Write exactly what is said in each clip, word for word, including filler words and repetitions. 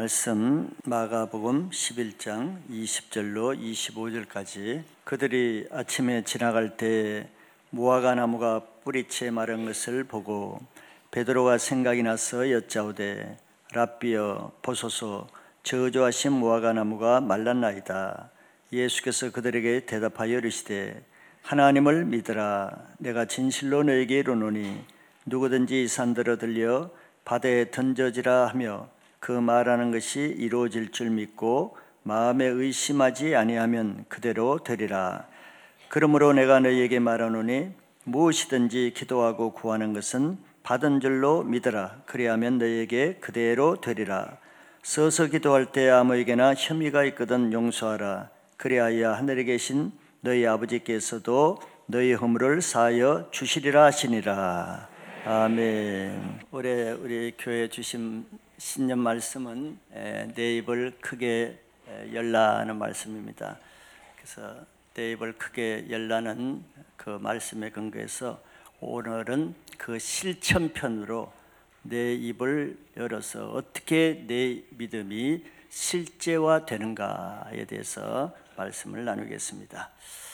말씀 마가복음 십일 장 이십 절로 이십오 절까지. 그들이 아침에 지나갈 때 무화과 나무가 뿌리채 마른 것을 보고 베드로가 생각이 나서 여짜오되 랍비여 보소서 저주하신 무화과 나무가 말랐나이다. 예수께서 그들에게 대답하여 이르시되 하나님을 믿으라. 내가 진실로 너에게 이르노니 누구든지 이 산들어 들려 바다에 던져지라 하며 그 말하는 것이 이루어질 줄 믿고 마음에 의심하지 아니하면 그대로 되리라. 그러므로 내가 너희에게 말하노니 무엇이든지 기도하고 구하는 것은 받은 줄로 믿으라. 그리하면 너희에게 그대로 되리라. 서서 기도할 때 아무에게나 혐의가 있거든 용서하라. 그리하여 하늘에 계신 너희 아버지께서도 너희 허물을 사하여 주시리라 하시니라. 아멘. 올해 우리 교회 주신 신년 말씀은 내 입을 크게 열라는 말씀입니다. 그래서 내 입을 크게 열라는 그 말씀에 근거해서 오늘은 그 실천편으로 내 입을 열어서 어떻게 내 믿음이 실제화되는가에 대해서 말씀을 나누겠습니다.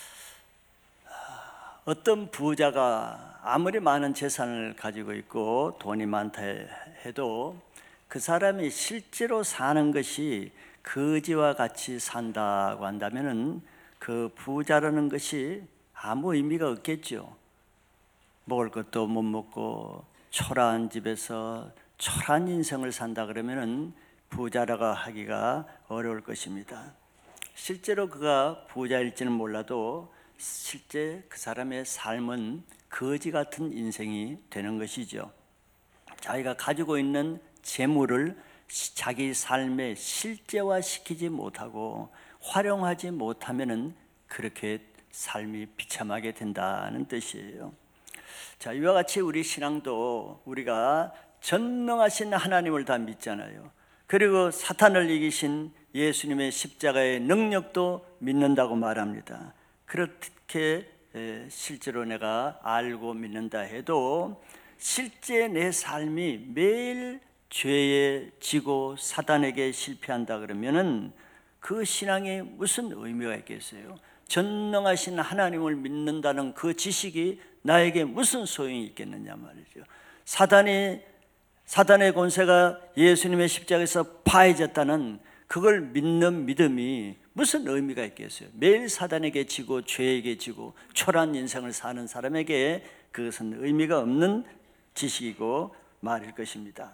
어떤 부자가 아무리 많은 재산을 가지고 있고 돈이 많다 해도 그 사람이 실제로 사는 것이 거지와 같이 산다고 한다면 그 부자라는 것이 아무 의미가 없겠죠. 먹을 것도 못 먹고 초라한 집에서 초라한 인생을 산다 그러면 부자라고 하기가 어려울 것입니다. 실제로 그가 부자일지는 몰라도 실제 그 사람의 삶은 거지 같은 인생이 되는 것이죠. 자기가 가지고 있는 재물을 자기 삶에 실제화시키지 못하고 활용하지 못하면 그렇게 삶이 비참하게 된다는 뜻이에요. 자, 이와 같이 우리 신앙도 우리가 전능하신 하나님을 다 믿잖아요. 그리고 사탄을 이기신 예수님의 십자가의 능력도 믿는다고 말합니다. 그렇게 실제로 내가 알고 믿는다 해도 실제 내 삶이 매일 죄에 지고 사단에게 실패한다 그러면은 그 신앙에 무슨 의미가 있겠어요? 전능하신 하나님을 믿는다는 그 지식이 나에게 무슨 소용이 있겠느냐 말이죠. 사단이 사단의 권세가 예수님의 십자가에서 파해졌다는 그걸 믿는 믿음이 무슨 의미가 있겠어요? 매일 사단에게 지고 죄에게 지고 초라한 인생을 사는 사람에게 그것은 의미가 없는 지식이고 말일 것입니다.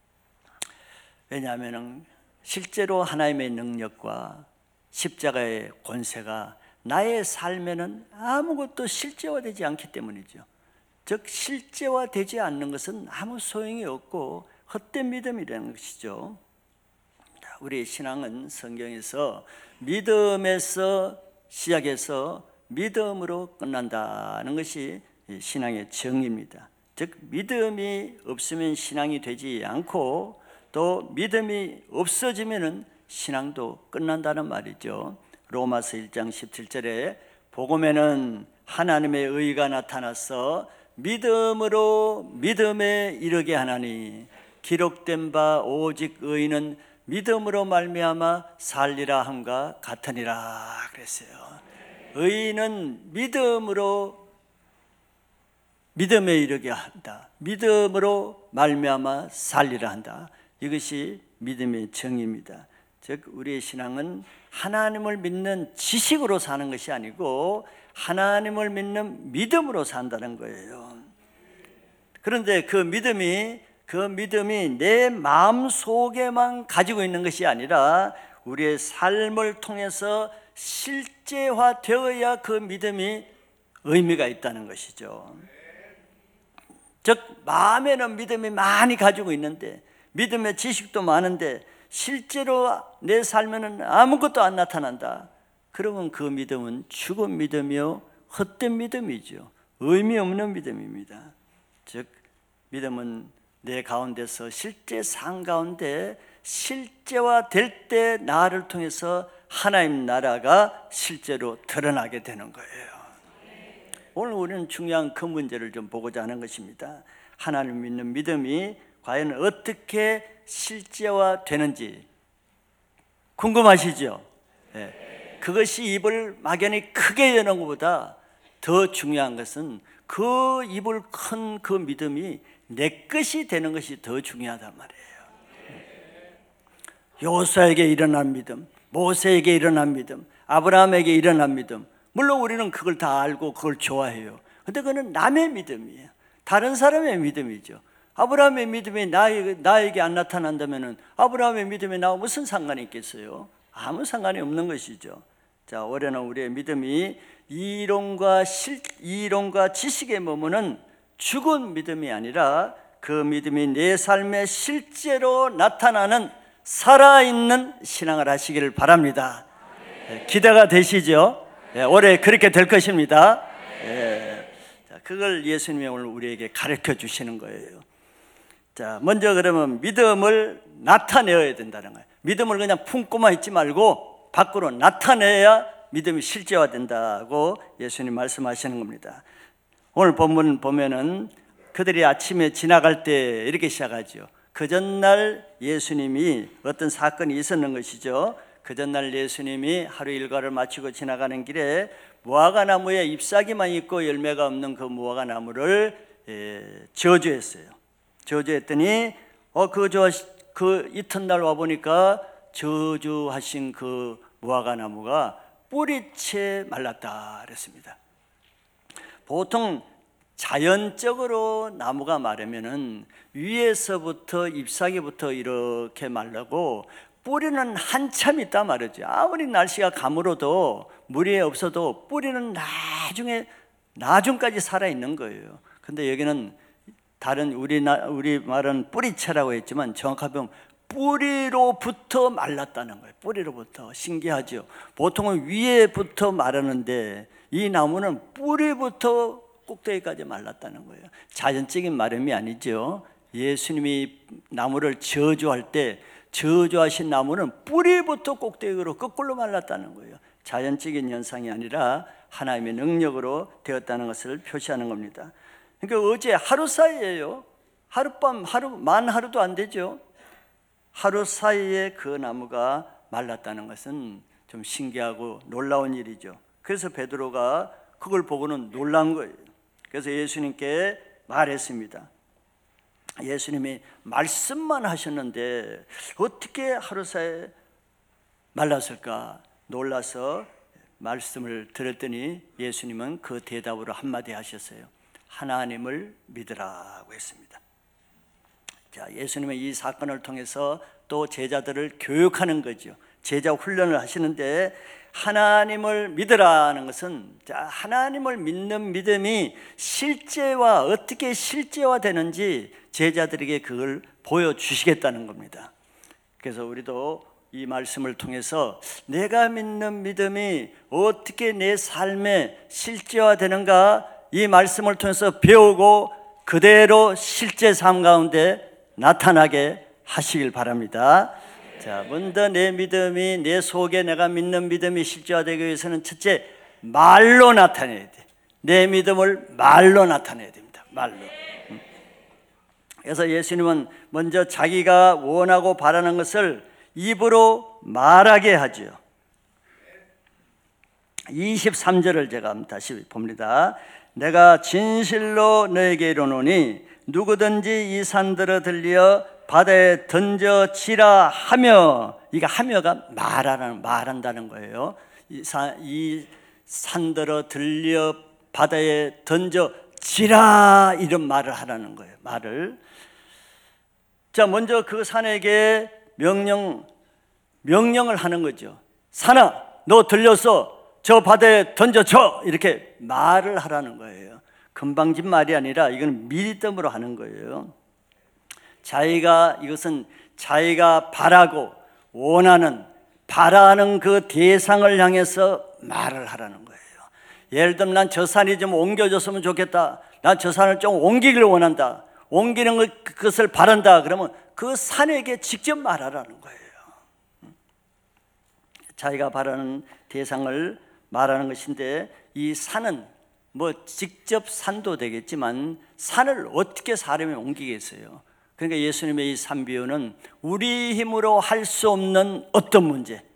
왜냐하면 실제로 하나님의 능력과 십자가의 권세가 나의 삶에는 아무것도 실제화되지 않기 때문이죠. 즉 실제화되지 않는 것은 아무 소용이 없고 헛된 믿음이라는 것이죠. 우리 신앙은 성경에서 믿음에서 시작해서 믿음으로 끝난다는 것이 신앙의 정의입니다. 즉 믿음이 없으면 신앙이 되지 않고 또 믿음이 없어지면 신앙도 끝난다는 말이죠. 로마서 일 장 십칠 절에 복음에는 하나님의 의가 나타나서 믿음으로 믿음에 이르게 하나니 기록된 바 오직 의인은 믿음으로 말미암아 살리라 함과 같으니라 그랬어요. 의인은 믿음으로 믿음에 이르게 한다. 믿음으로 말미암아 살리라 한다. 이것이 믿음의 정의입니다. 즉 우리의 신앙은 하나님을 믿는 지식으로 사는 것이 아니고 하나님을 믿는 믿음으로 산다는 거예요. 그런데 그 믿음이 그 믿음이 내 마음 속에만 가지고 있는 것이 아니라 우리의 삶을 통해서 실제화되어야 그 믿음이 의미가 있다는 것이죠. 즉 마음에는 믿음이 많이 가지고 있는데 믿음의 지식도 많은데 실제로 내 삶에는 아무것도 안 나타난다. 그러면 그 믿음은 죽은 믿음이요 헛된 믿음이죠. 의미 없는 믿음입니다. 즉 믿음은 내 가운데서 실제 삶 가운데 실제화될 때 나를 통해서 하나님 나라가 실제로 드러나게 되는 거예요. 오늘 우리는 중요한 그 문제를 좀 보고자 하는 것입니다. 하나님 믿는 믿음이 과연 어떻게 실제화되는지 궁금하시죠? 예. 그것이 입을 막연히 크게 여는 것보다 더 중요한 것은 그 입을 큰 그 믿음이 내 것이 되는 것이 더 중요하단 말이에요. 여호수아에게 일어난 믿음, 모세에게 일어난 믿음, 아브라함에게 일어난 믿음, 물론 우리는 그걸 다 알고 그걸 좋아해요. 근데 그거는 남의 믿음이에요. 다른 사람의 믿음이죠. 아브라함의 믿음이 나에게, 나에게 안 나타난다면 아브라함의 믿음이 나와 무슨 상관이 있겠어요? 아무 상관이 없는 것이죠. 자, 올해는 우리의 믿음이 이론과 실, 이론과 지식에 머무는 죽은 믿음이 아니라 그 믿음이 내 삶에 실제로 나타나는 살아있는 신앙을 하시기를 바랍니다. 네, 기대가 되시죠? 네, 올해 그렇게 될 것입니다. 네, 자, 그걸 예수님이 오늘 우리에게 가르쳐 주시는 거예요. 자, 먼저 그러면 믿음을 나타내야 된다는 거예요. 믿음을 그냥 품고만 있지 말고 밖으로 나타내야 믿음이 실제화된다고 예수님 말씀하시는 겁니다. 오늘 본문 보면은 그들이 아침에 지나갈 때 이렇게 시작하죠. 그 전날 예수님이 어떤 사건이 있었는 것이죠. 그 전날 예수님이 하루 일과를 마치고 지나가는 길에 무화과 나무에 잎사귀만 있고 열매가 없는 그 무화과 나무를 예, 저주했어요. 저주했더니 어, 그, 저, 그 이튿날 와보니까 저주하신 그 무화과 나무가 뿌리채 말랐다 그랬습니다. 보통 자연적으로 나무가 마르면은 위에서부터 잎사귀부터 이렇게 마르고 뿌리는 한참 있다 말이죠. 아무리 날씨가 가물어도 물이 없어도 뿌리는 나중에 나중까지 살아 있는 거예요. 근데 여기는 다른 우리 나 우리 말은 뿌리채라고 했지만 정확하게 보면 뿌리로부터 말랐다는 거예요. 뿌리로부터. 신기하죠. 보통은 위에부터 마르는데 이 나무는 뿌리부터 꼭대기까지 말랐다는 거예요. 자연적인 마름이 아니죠. 예수님이 나무를 저주할 때 저주하신 나무는 뿌리부터 꼭대기로 거꾸로 말랐다는 거예요. 자연적인 현상이 아니라 하나님의 능력으로 되었다는 것을 표시하는 겁니다. 그러니까 어제 하루 사이에요. 하룻밤, 하루, 만 하루도 안 되죠. 하루 사이에 그 나무가 말랐다는 것은 좀 신기하고 놀라운 일이죠. 그래서 베드로가 그걸 보고는 놀란 거예요. 그래서 예수님께 말했습니다. 예수님이 말씀만 하셨는데 어떻게 하루 사이에 말랐을까 놀라서 말씀을 들었더니 예수님은 그 대답으로 한마디 하셨어요. 하나님을 믿으라고 했습니다. 자, 예수님은 이 사건을 통해서 또 제자들을 교육하는 거죠. 제자 훈련을 하시는데 하나님을 믿으라는 것은 자, 하나님을 믿는 믿음이 실제와 어떻게 실제화되는지 제자들에게 그걸 보여주시겠다는 겁니다. 그래서 우리도 이 말씀을 통해서 내가 믿는 믿음이 어떻게 내 삶에 실제화되는가 이 말씀을 통해서 배우고 그대로 실제 삶 가운데 나타나게 하시길 바랍니다. 자, 먼저 내 믿음이 내 속에 내가 믿는 믿음이 실제화되기 위해서는 첫째 말로 나타내야 돼. 내 믿음을 말로 나타내야 됩니다. 말로. 그래서 예수님은 먼저 자기가 원하고 바라는 것을 입으로 말하게 하죠. 이십삼 절을 제가 다시 봅니다. 내가 진실로 너에게 이르노니 누구든지 이 산들어 들려 바다에 던져지라 하며, 이게 하며가 말하는, 말한다는 거예요. 이, 산, 이 산들어 들려 바다에 던져지라 이런 말을 하라는 거예요. 말을. 자, 먼저 그 산에게 명령, 명령을 하는 거죠. 산아, 너 들려서 저 바다에 던져줘! 이렇게 말을 하라는 거예요. 금방진 말이 아니라 이건 밀담으로 하는 거예요. 자기가, 이것은 자기가 바라고 원하는, 바라는 그 대상을 향해서 말을 하라는 거예요. 예를 들면 난 저 산이 좀 옮겨졌으면 좋겠다. 난 저 산을 좀 옮기기를 원한다. 옮기는 것, 그것을 바란다. 그러면 그 산에게 직접 말하라는 거예요. 자기가 바라는 대상을 말하는 것인데, 이 산은 뭐 직접 산도 되겠지만 산을 어떻게 사람이 옮기겠어요? 그러니까 예수님의 이 산 비유는 우리 힘으로 할 수 없는 어떤 문제,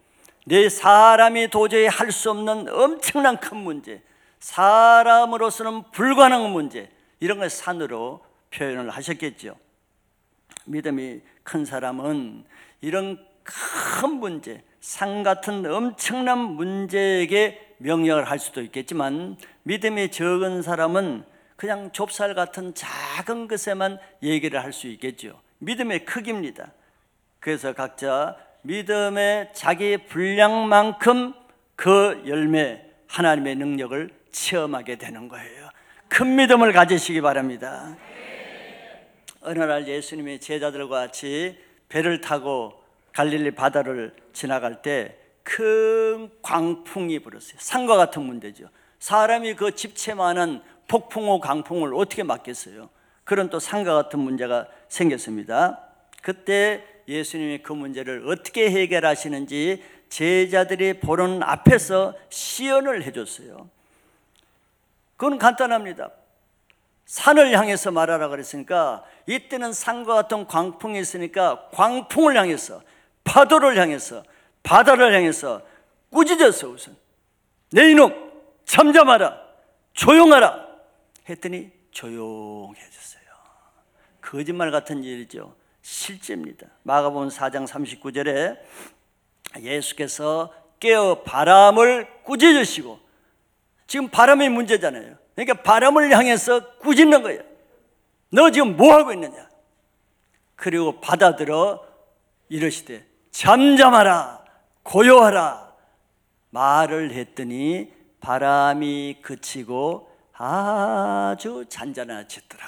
내 사람이 도저히 할 수 없는 엄청난 큰 문제, 사람으로서는 불가능한 문제, 이런 걸 산으로 표현을 하셨겠죠. 믿음이 큰 사람은 이런 큰 문제, 산 같은 엄청난 문제에게 명령을 할 수도 있겠지만, 믿음이 적은 사람은 그냥 좁쌀 같은 작은 것에만 얘기를 할 수 있겠죠. 믿음의 크기입니다. 그래서 각자 믿음의 자기 분량만큼 그 열매, 하나님의 능력을 체험하게 되는 거예요. 큰 믿음을 가지시기 바랍니다. 어느 날 예수님이 제자들과 같이 배를 타고 갈릴리 바다를 지나갈 때 큰 광풍이 불었어요. 산과 같은 문제죠. 사람이 그 집채만한 폭풍우 강풍을 어떻게 막겠어요? 그런 또 산과 같은 문제가 생겼습니다. 그때 예수님이 그 문제를 어떻게 해결하시는지 제자들이 보는 앞에서 시연을 해줬어요. 그건 간단합니다. 산을 향해서 말하라 그랬으니까, 이때는 산과 같은 광풍이 있으니까 광풍을 향해서, 파도를 향해서, 바다를 향해서 꾸짖었어. 우선 내 이놈 잠잠하라, 조용하라 했더니 조용해졌어요. 거짓말 같은 일이죠. 실제입니다. 마가복음 사 장 삼십구 절에 예수께서 깨어 바람을 꾸짖으시고, 지금 바람이 문제잖아요. 그러니까 바람을 향해서 꾸짖는 거예요. 너 지금 뭐 하고 있느냐? 그리고 받아들어 이러시되 잠잠하라, 고요하라 말을 했더니 바람이 그치고 아주 잔잔해졌더라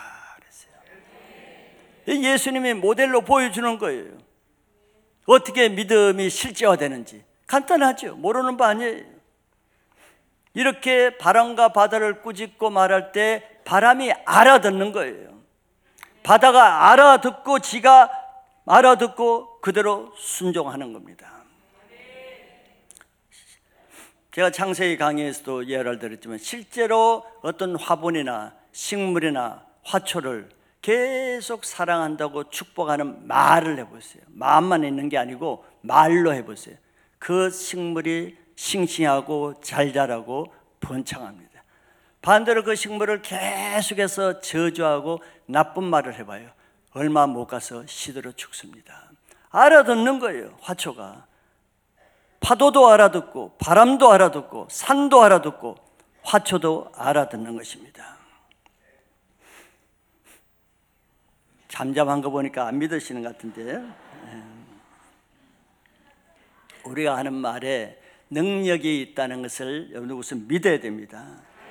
그랬어요. 예수님이 모델로 보여주는 거예요. 어떻게 믿음이 실제화되는지. 간단하죠. 모르는 바 아니에요. 이렇게 바람과 바다를 꾸짖고 말할 때 바람이 알아듣는 거예요. 바다가 알아듣고 지가 알아듣고 그대로 순종하는 겁니다. 제가 창세기 강의에서도 예를 들었지만, 실제로 어떤 화분이나 식물이나 화초를 계속 사랑한다고 축복하는 말을 해보세요. 마음만 있는 게 아니고 말로 해보세요. 그 식물이 싱싱하고 잘 자라고 번창합니다. 반대로 그 식물을 계속해서 저주하고 나쁜 말을 해봐요. 얼마 못 가서 시들어 죽습니다. 알아듣는 거예요. 화초가 파도도 알아듣고 바람도 알아듣고 산도 알아듣고 화초도 알아듣는 것입니다. 잠잠한 거 보니까 안 믿으시는 것 같은데, 우리가 하는 말에 능력이 있다는 것을 여러분 우선 믿어야 됩니다.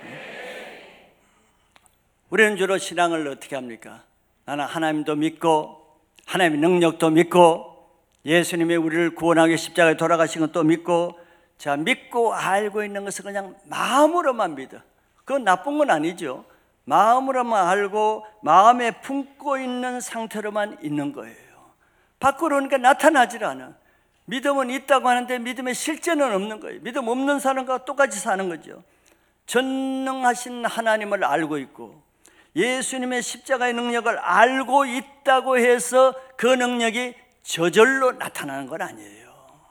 우리는 주로 신앙을 어떻게 합니까? 나는 하나님도 믿고 하나님의 능력도 믿고 예수님이 우리를 구원하기 십자가에 돌아가신 것도 믿고, 자, 믿고 알고 있는 것을 그냥 마음으로만 믿어. 그건 나쁜 건 아니죠. 마음으로만 알고 마음에 품고 있는 상태로만 있는 거예요. 밖으로 오니까 나타나질 않아. 믿음은 있다고 하는데 믿음의 실제는 없는 거예요. 믿음 없는 사람과 똑같이 사는 거죠. 전능하신 하나님을 알고 있고 예수님의 십자가의 능력을 알고 있다고 해서 그 능력이 저절로 나타나는 건 아니에요.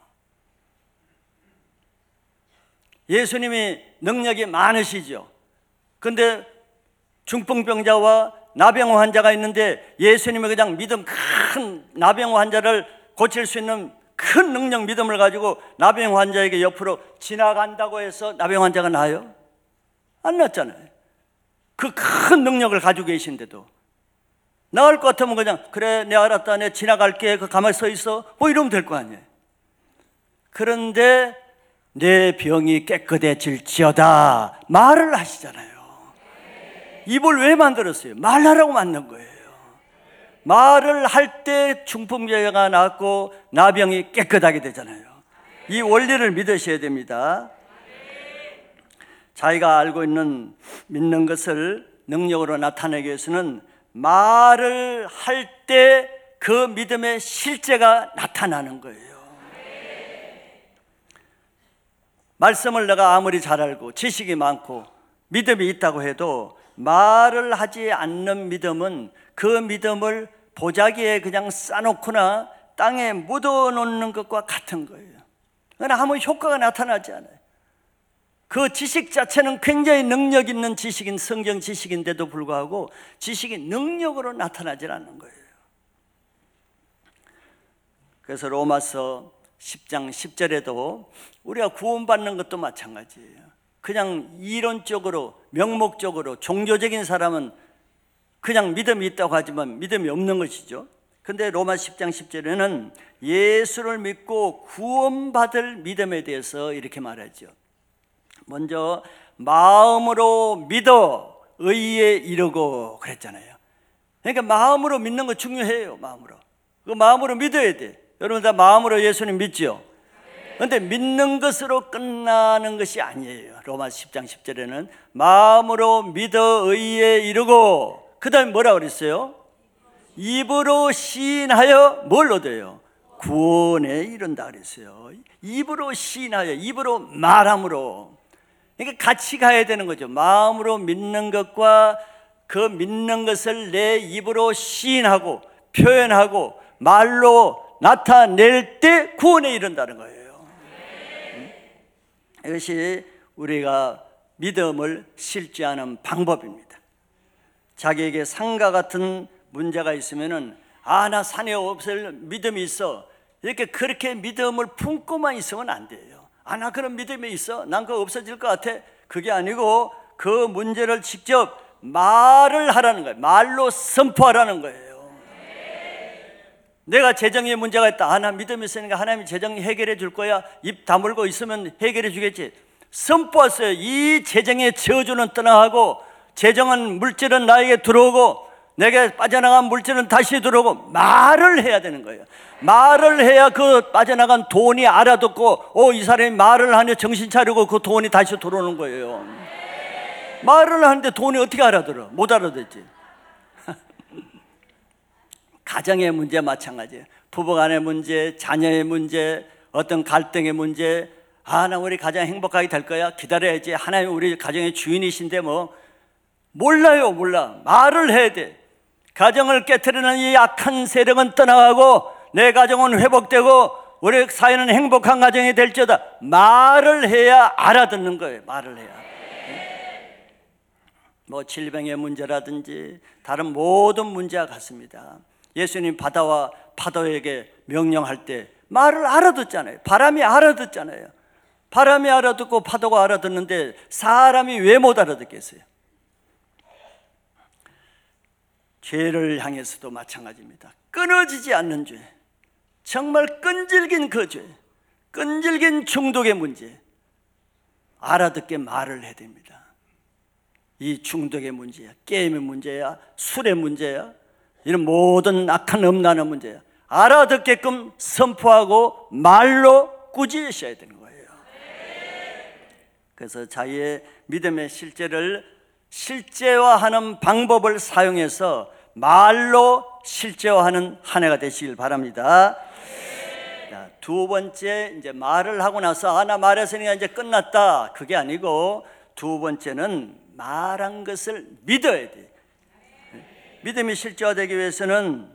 예수님이 능력이 많으시죠. 근데 중풍병자와 나병 환자가 있는데 예수님이 그냥 믿음 큰 나병 환자를 고칠 수 있는 큰 능력 믿음을 가지고 나병 환자에게 옆으로 지나간다고 해서 나병 환자가 나아요? 안 낫잖아요. 그 큰 능력을 가지고 계신데도 나을 것 같으면 그냥 그래 내 알았다 내 지나갈게 그 가만히 서 있어 뭐 이러면 될 거 아니에요. 그런데 내 병이 깨끗해질지어다 말을 하시잖아요. 입을 왜 만들었어요? 말하라고 만든 거예요. 말을 할 때 중풍병자가 낫고 나병이 깨끗하게 되잖아요. 이 원리를 믿으셔야 됩니다. 자기가 알고 있는 믿는 것을 능력으로 나타내기 위해서는 말을 할 때 그 믿음의 실제가 나타나는 거예요. 말씀을 내가 아무리 잘 알고 지식이 많고 믿음이 있다고 해도 말을 하지 않는 믿음은 그 믿음을 보자기에 그냥 싸놓거나 땅에 묻어놓는 것과 같은 거예요. 그러나 아무 효과가 나타나지 않아요. 그 지식 자체는 굉장히 능력 있는 지식인 성경 지식인데도 불구하고 지식이 능력으로 나타나질 않는 거예요. 그래서 로마서 십 장 십 절에도 우리가 구원받는 것도 마찬가지예요. 그냥 이론적으로 명목적으로 종교적인 사람은 그냥 믿음이 있다고 하지만 믿음이 없는 것이죠. 근데 로마 십 장 십 절에는 예수를 믿고 구원받을 믿음에 대해서 이렇게 말하죠. 먼저 마음으로 믿어 의에 이르고 그랬잖아요. 그러니까 마음으로 믿는 거 중요해요. 마음으로 그 마음으로 믿어야 돼. 여러분 다 마음으로 예수님 믿죠? 그런데 믿는 것으로 끝나는 것이 아니에요. 로마 십 장 십 절에는 마음으로 믿어 의에 이르고 그 다음에 뭐라 그랬어요? 입으로 시인하여 뭘 얻어요? 구원에 이른다 그랬어요. 입으로 시인하여, 입으로 말함으로. 그러니까 같이 가야 되는 거죠. 마음으로 믿는 것과 그 믿는 것을 내 입으로 시인하고 표현하고 말로 나타낼 때 구원에 이른다는 거예요. 이것이 우리가 믿음을 실제하는 방법입니다. 자기에게 상과 같은 문제가 있으면은 아, 나 산에 없을 믿음이 있어. 이렇게 그렇게 믿음을 품고만 있으면 안 돼요. 아, 나 그런 믿음이 있어. 난 그거 없어질 것 같아. 그게 아니고 그 문제를 직접 말을 하라는 거예요. 말로 선포하라는 거예요. 내가 재정에 문제가 있다. 아, 나 믿음이 있으니까 하나님이 재정 해결해 줄 거야. 입 다물고 있으면 해결해 주겠지. 선포했어요. 이 재정의 저주는 떠나가고 재정은 물질은 나에게 들어오고 내게 빠져나간 물질은 다시 들어오고 말을 해야 되는 거예요. 말을 해야 그 빠져나간 돈이 알아듣고 오, 이 사람이 말을 하니 정신 차리고 그 돈이 다시 들어오는 거예요. 말을 하는데 돈이 어떻게 알아들어? 못 알아듣지. 가정의 문제 마찬가지예요. 부부간의 문제, 자녀의 문제, 어떤 갈등의 문제. 아, 나 우리 가정 행복하게 될 거야. 기다려야지. 하나님 우리 가정의 주인이신데 뭐. 몰라요, 몰라. 말을 해야 돼. 가정을 깨트리는 이 악한 세력은 떠나가고 내 가정은 회복되고 우리 사회는 행복한 가정이 될지어다. 말을 해야 알아듣는 거예요. 말을 해야. 뭐 질병의 문제라든지 다른 모든 문제와 같습니다. 예수님 바다와 파도에게 명령할 때 말을 알아듣잖아요. 바람이 알아듣잖아요. 바람이 알아듣고 파도가 알아듣는데 사람이 왜 못 알아듣겠어요? 죄를 향해서도 마찬가지입니다. 끊어지지 않는 죄, 정말 끈질긴 그 죄, 끈질긴 중독의 문제, 알아듣게 말을 해야 됩니다. 이 중독의 문제야, 게임의 문제야, 술의 문제야, 이런 모든 악한 음란한 문제야. 알아듣게끔 선포하고 말로 꾸짖으셔야 되는 거예요. 그래서 자기의 믿음의 실제를 실제화하는 방법을 사용해서 말로 실제화하는 한 해가 되시길 바랍니다. 자, 두 번째, 이제 말을 하고 나서 아, 나 말했으니까 이제 끝났다. 그게 아니고 두 번째는 말한 것을 믿어야 돼. 믿음이 실제화되기 위해서는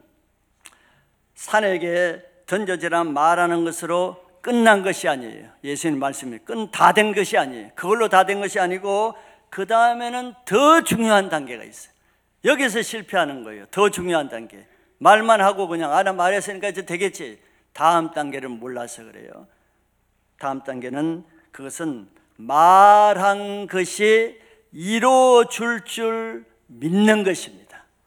산에게 던져지란 말하는 것으로 끝난 것이 아니에요. 예수님 말씀이 끝 다 된 것이 아니에요. 그걸로 다 된 것이 아니고 그 다음에는 더 중요한 단계가 있어요. 여기서 실패하는 거예요. 더 중요한 단계. 말만 하고 그냥 아, 나 말했으니까 이제 되겠지. 다음 단계를 몰라서 그래요. 다음 단계는 그것은 말한 것이 이루어질 줄 믿는 것입니다.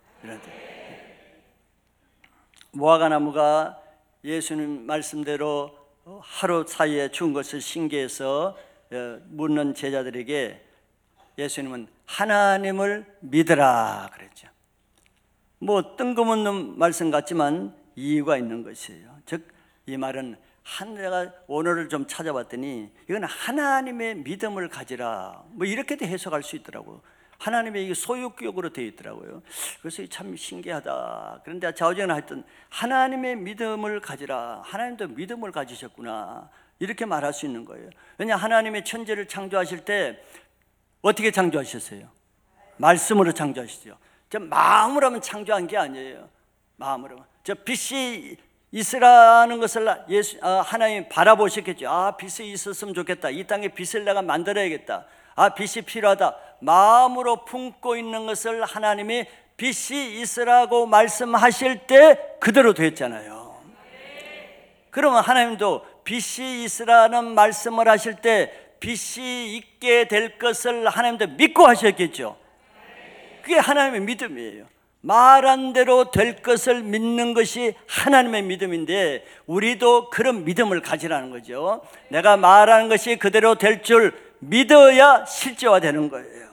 무화과나무가 예수님 말씀대로 하루 사이에 죽은 것을 신기해서 묻는 제자들에게 예수님은 하나님을 믿으라 그랬죠. 뭐 뜬금없는 말씀 같지만 이유가 있는 것이에요. 즉 이 말은 한 내가 원어를 좀 찾아봤더니 이건 하나님의 믿음을 가지라 뭐 이렇게도 해석할 수 있더라고요. 하나님의 이게 소유격으로 되어 있더라고요. 그래서 참 신기하다. 그런데 좌우지간 하여튼 하나님의 믿음을 가지라. 하나님도 믿음을 가지셨구나. 이렇게 말할 수 있는 거예요. 왜냐 하나님의 천지를 창조하실 때 어떻게 창조하셨어요? 말씀으로 창조하시죠. 저 마음으로 하면 창조한 게 아니에요. 마음으로. 저 빛이 있으라는 것을 예수, 아, 하나님이 바라보셨겠죠. 아, 빛이 있었으면 좋겠다. 이 땅에 빛을 내가 만들어야겠다. 아, 빛이 필요하다. 마음으로 품고 있는 것을 하나님이 빛이 있으라고 말씀하실 때 그대로 됐잖아요. 그러면 하나님도 빛이 있으라는 말씀을 하실 때 빛이 있게 될 것을 하나님도 믿고 하셨겠죠. 그게 하나님의 믿음이에요. 말한 대로 될 것을 믿는 것이 하나님의 믿음인데 우리도 그런 믿음을 가지라는 거죠. 내가 말하는 것이 그대로 될 줄 믿어야 실제화되는 거예요.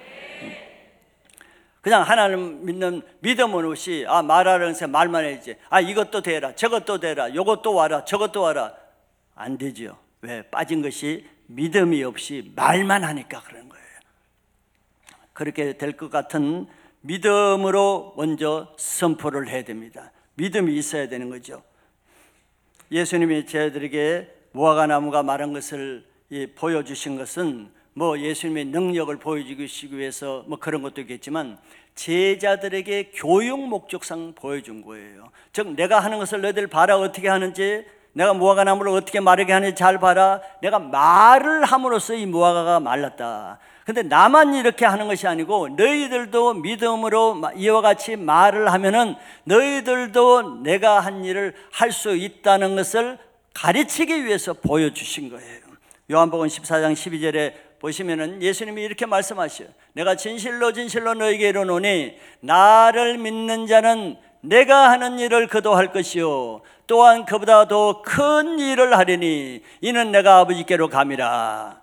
그냥 하나님 믿는 믿음은 없이 아, 말하는 것에 말만 해야지. 아, 이것도 되라, 저것도 되라, 요것도 와라, 저것도 와라. 안 되죠. 왜? 빠진 것이 믿음이 없이 말만 하니까 그런 거예요. 그렇게 될 것 같은 믿음으로 먼저 선포를 해야 됩니다. 믿음이 있어야 되는 거죠. 예수님이 저희들에게 무화과나무가 마른 것을 보여주신 것은 뭐 예수님의 능력을 보여주기 위해서 뭐 그런 것도 있겠지만 제자들에게 교육 목적상 보여준 거예요. 즉 내가 하는 것을 너희들 봐라. 어떻게 하는지, 내가 무화과나무를 어떻게 마르게 하는지 잘 봐라. 내가 말을 함으로써 이 무화과가 말랐다. 근데 나만 이렇게 하는 것이 아니고 너희들도 믿음으로 이와 같이 말을 하면은 너희들도 내가 한 일을 할 수 있다는 것을 가르치기 위해서 보여주신 거예요. 요한복음 십사 장 십이 절에 보시면은 예수님이 이렇게 말씀하셔요. 내가 진실로 진실로 너희에게 이르노니 나를 믿는 자는 내가 하는 일을 그도 할 것이요 또한 그보다 더 큰 일을 하리니 이는 내가 아버지께로 감이라.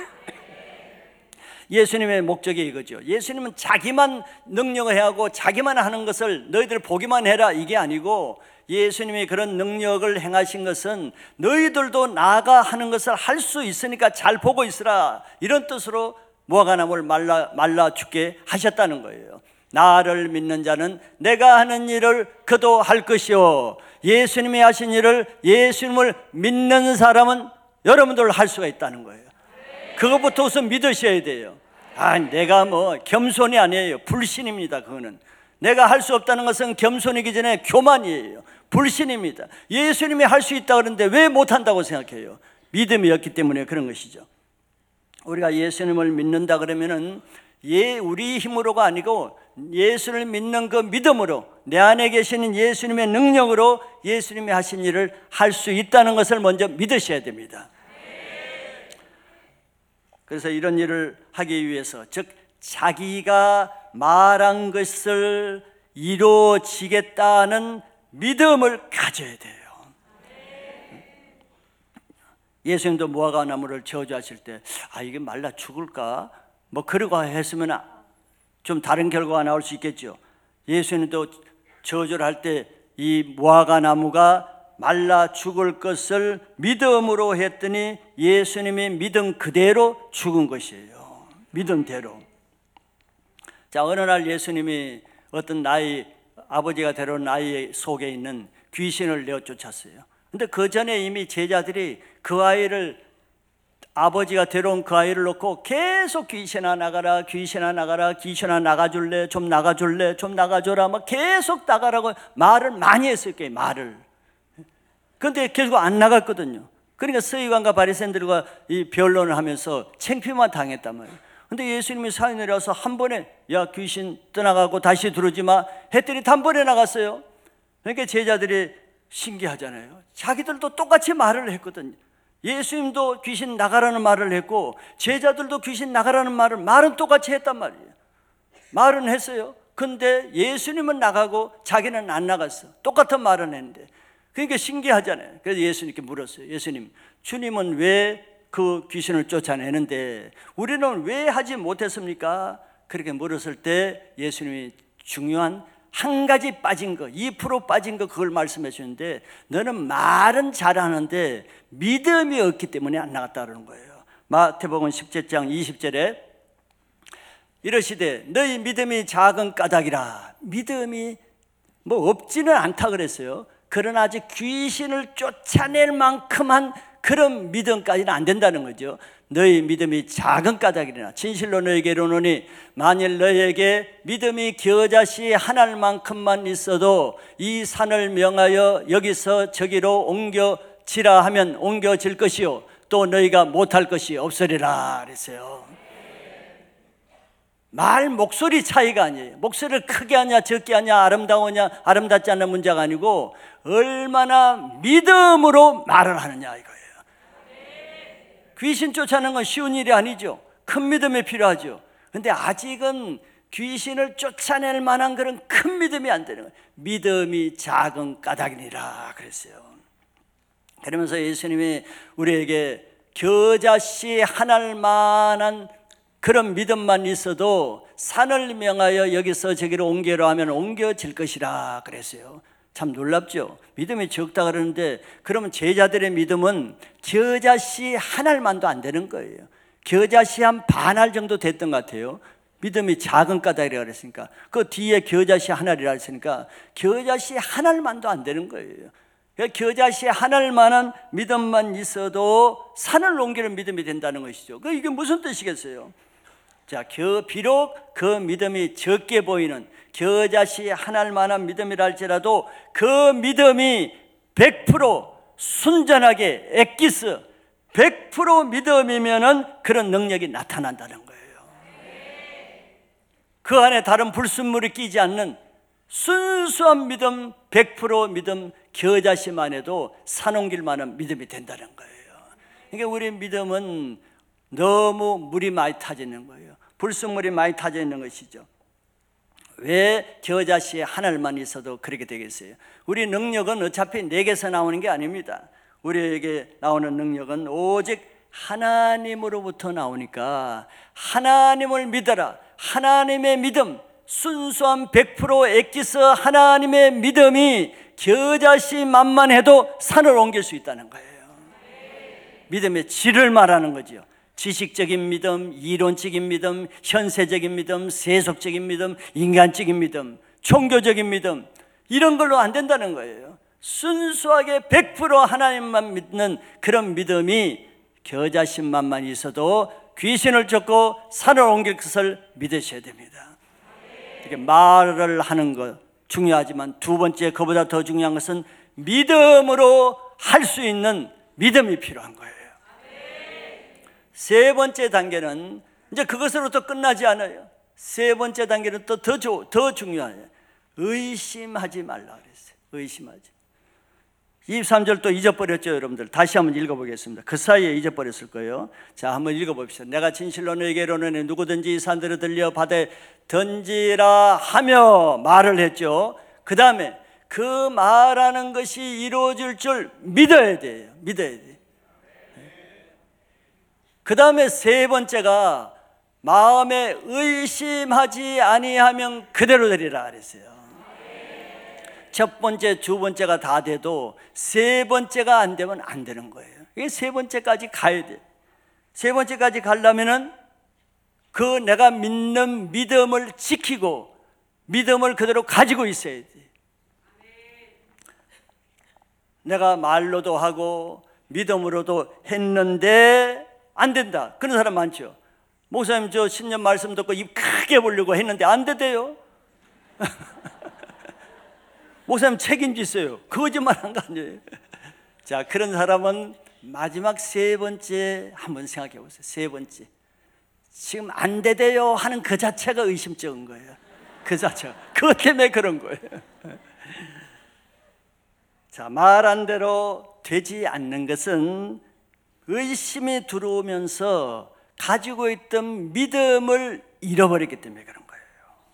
예수님의 목적이 이거죠. 예수님은 자기만 능력을 해하고 자기만 하는 것을 너희들 보기만 해라 이게 아니고 예수님이 그런 능력을 행하신 것은 너희들도 나가 하는 것을 할 수 있으니까 잘 보고 있으라 이런 뜻으로 무화과나무를 말라, 말라 죽게 하셨다는 거예요. 나를 믿는 자는 내가 하는 일을 그도 할 것이요 예수님이 하신 일을 예수님을 믿는 사람은 여러분들 할 수가 있다는 거예요. 그것부터 우선 믿으셔야 돼요. 아, 내가 뭐 겸손이 아니에요. 불신입니다. 그거는 내가 할 수 없다는 것은 겸손이기 전에 교만이에요. 불신입니다. 예수님이 할 수 있다고 그러는데 왜 못한다고 생각해요? 믿음이 없기 때문에 그런 것이죠. 우리가 예수님을 믿는다 그러면은 예, 우리 힘으로가 아니고 예수를 믿는 그 믿음으로 내 안에 계시는 예수님의 능력으로 예수님이 하신 일을 할 수 있다는 것을 먼저 믿으셔야 됩니다. 그래서 이런 일을 하기 위해서 즉 자기가 말한 것을 이루어지겠다는 믿음을 가져야 돼요. 예수님도 무화과나무를 저주하실 때 아 이게 말라 죽을까? 뭐 그러고 했으면 좀 다른 결과가 나올 수 있겠죠. 예수님도 저주를 할 때 이 무화과나무가 말라 죽을 것을 믿음으로 했더니 예수님이 믿음 그대로 죽은 것이에요. 믿음대로. 자, 어느 날 예수님이 어떤 나이 아버지가 데려온 아이 속에 있는 귀신을 내어 쫓았어요. 근데 그 전에 이미 제자들이 그 아이를 아버지가 데려온 그 아이를 놓고 계속 귀신아 나가라 귀신아 나가라 귀신아 나가줄래 좀 나가줄래 좀 나가줘라 막 계속 나가라고 말을 많이 했을 거예요. 말을. 그런데 결국 안 나갔거든요. 그러니까 서기관과 바리새인들과 이 변론을 하면서 창피만 당했단 말이에요. 근데 예수님이 산에 내려와서 한 번에 야 귀신 떠나가고 다시 들어오지 마 했더니 단번에 나갔어요. 그러니까 제자들이 신기하잖아요. 자기들도 똑같이 말을 했거든요. 예수님도 귀신 나가라는 말을 했고 제자들도 귀신 나가라는 말을 말은 똑같이 했단 말이에요. 말은 했어요. 근데 예수님은 나가고 자기는 안 나갔어. 똑같은 말은 했는데 그러니까 신기하잖아요. 그래서 예수님께 물었어요. 예수님, 주님은 왜 그 귀신을 쫓아내는데 우리는 왜 하지 못했습니까? 그렇게 물었을 때 예수님이 중요한 한 가지 빠진 거, 이 퍼센트 빠진 거 그걸 말씀해 주는데 너는 말은 잘하는데 믿음이 없기 때문에 안 나갔다는 거예요. 마태복음 십칠 장 이십 절에 이러시되 너희 믿음이 작은 까닭이라. 믿음이 뭐 없지는 않다 그랬어요. 그러나 아직 귀신을 쫓아낼 만큼한 그런 믿음까지는 안 된다는 거죠. 너희 믿음이 작은 까닭이나 진실로 너에게 이르노니 만일 너에게 믿음이 겨자씨 하나만큼만 있어도 이 산을 명하여 여기서 저기로 옮겨지라 하면 옮겨질 것이요 또 너희가 못할 것이 없으리라 그랬어요. 말 목소리 차이가 아니에요. 목소리를 크게 하냐 적게 하냐 아름다우냐 아름답지 않은 문제가 아니고 얼마나 믿음으로 말을 하느냐 이거예요. 귀신 쫓아내는 건 쉬운 일이 아니죠. 큰 믿음이 필요하죠. 그런데 아직은 귀신을 쫓아낼 만한 그런 큰 믿음이 안 되는 거예요. 믿음이 작은 까닭이니라 그랬어요. 그러면서 예수님이 우리에게 겨자씨 하나를 만한 그런 믿음만 있어도 산을 명하여 여기서 저기로 옮기라 하면 옮겨질 것이라 그랬어요. 참 놀랍죠. 믿음이 적다 그러는데 그러면 제자들의 믿음은 겨자씨 한 알만도 안 되는 거예요. 겨자씨 한 반 알 정도 됐던 것 같아요. 믿음이 작은 까닭이라 그랬으니까 그 뒤에 겨자씨 한 알이라 했으니까 겨자씨 한 알만도 안 되는 거예요. 겨자씨 한 알만한 믿음만 있어도 산을 옮기는 믿음이 된다는 것이죠. 그 이게 무슨 뜻이겠어요? 자, 겨, 비록 그 믿음이 적게 보이는 겨자씨 한 알만한 믿음이라 할지라도 그 믿음이 백 퍼센트 순전하게 엑기스 백 퍼센트 믿음이면은 그런 능력이 나타난다는 거예요. 그 안에 다른 불순물이 끼지 않는 순수한 믿음, 백 퍼센트 믿음, 겨자씨만 해도 산 옮길 만한 믿음이 된다는 거예요. 그러니까 우리 믿음은 너무 물이 많이 타지는 거예요. 불순물이 많이 타져 있는 것이죠. 왜 겨자씨 하나만 있어도 그렇게 되겠어요? 우리 능력은 어차피 내게서 나오는 게 아닙니다. 우리에게 나오는 능력은 오직 하나님으로부터 나오니까 하나님을 믿어라. 하나님의 믿음, 순수한 백 퍼센트 엑기스 하나님의 믿음이 겨자씨만만 해도 산을 옮길 수 있다는 거예요. 믿음의 질을 말하는 거죠. 지식적인 믿음, 이론적인 믿음, 현세적인 믿음, 세속적인 믿음, 인간적인 믿음, 종교적인 믿음 이런 걸로 안 된다는 거예요. 순수하게 백 퍼센트 하나님만 믿는 그런 믿음이 겨자씨만만 있어도 귀신을 쫓고 산을 옮길 것을 믿으셔야 됩니다. 이렇게 말을 하는 것 중요하지만 두 번째 그보다 더 중요한 것은 믿음으로 할 수 있는 믿음이 필요한 거예요. 세 번째 단계는 이제 그것으로부터 끝나지 않아요. 세 번째 단계는 또 더 더 중요해요. 의심하지 말라 그랬어요. 의심하지. 이십삼 절 또 잊어버렸죠, 여러분들. 다시 한번 읽어보겠습니다. 그 사이에 잊어버렸을 거예요. 자, 한번 읽어봅시다. 내가 진실로 너에게 이르노니 누구든지 이 산들을 들려 바다에 던지라 하며 말을 했죠. 그 다음에 그 말하는 것이 이루어질 줄 믿어야 돼요. 믿어야 돼요. 그 다음에 세 번째가 마음에 의심하지 아니하면 그대로 되리라 그랬어요. 첫 번째, 두 번째가 다 돼도 세 번째가 안 되면 안 되는 거예요. 이게 세 번째까지 가야 돼. 세 번째까지 가려면은 그 내가 믿는 믿음을 지키고 믿음을 그대로 가지고 있어야 돼. 내가 말로도 하고 믿음으로도 했는데 안 된다. 그런 사람 많죠. 목사님 저 신년 말씀 듣고 입 크게 벌리고 했는데 안 되대요. 목사님 책임지세요. 거짓말한 거 아니에요. 자, 그런 사람은 마지막 세 번째 한번 생각해 보세요. 세 번째 지금 안 되대요 하는 그 자체가 의심적인 거예요. 그 자체가 그것 때문에 그런 거예요. 자, 말한 대로 되지 않는 것은 의심이 들어오면서 가지고 있던 믿음을 잃어버렸기 때문에 그런 거예요.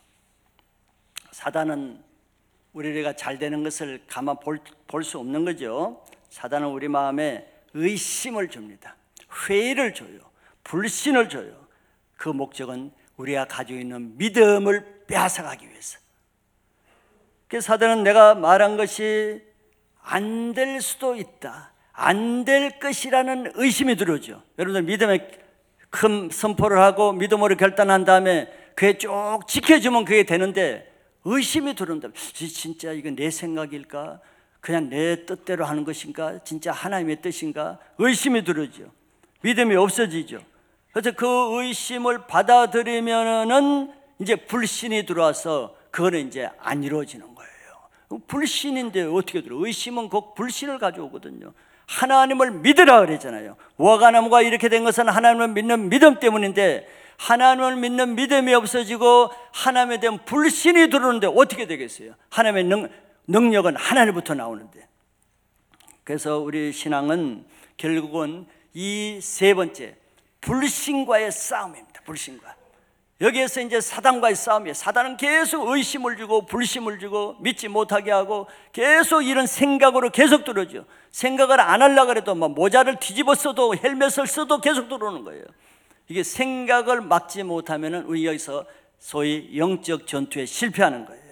사단은 우리가 잘 되는 것을 가만 볼 수 없는 거죠. 사단은 우리 마음에 의심을 줍니다. 회의를 줘요. 불신을 줘요. 그 목적은 우리가 가지고 있는 믿음을 빼앗아가기 위해서. 그래서 사단은 내가 말한 것이 안 될 수도 있다, 안 될 것이라는 의심이 들어오죠. 여러분들 믿음의 큰 선포를 하고 믿음으로 결단한 다음에 그게 쭉 지켜주면 그게 되는데 의심이 들어온다. 진짜 이건 내 생각일까? 그냥 내 뜻대로 하는 것인가? 진짜 하나님의 뜻인가? 의심이 들어오죠. 믿음이 없어지죠. 그래서 그 의심을 받아들이면은 이제 불신이 들어와서 그거는 이제 안 이루어지는 거예요. 불신인데 어떻게 들어? 의심은 곧 불신을 가져오거든요. 하나님을 믿으라 그랬잖아요. 무화과나무가 이렇게 된 것은 하나님을 믿는 믿음 때문인데, 하나님을 믿는 믿음이 없어지고 하나님에 대한 불신이 들어오는데 어떻게 되겠어요? 하나님의 능, 능력은 하나님부터 나오는데. 그래서 우리 신앙은 결국은 이 세 번째 불신과의 싸움입니다. 불신과. 여기에서 이제 사단과의 싸움이에요. 사단은 계속 의심을 주고 불신을 주고 믿지 못하게 하고 계속 이런 생각으로 계속 들어오죠. 생각을 안 하려고 해도 뭐 모자를 뒤집어 써도 헬멧을 써도 계속 들어오는 거예요. 이게 생각을 막지 못하면 우리 여기서 소위 영적 전투에 실패하는 거예요.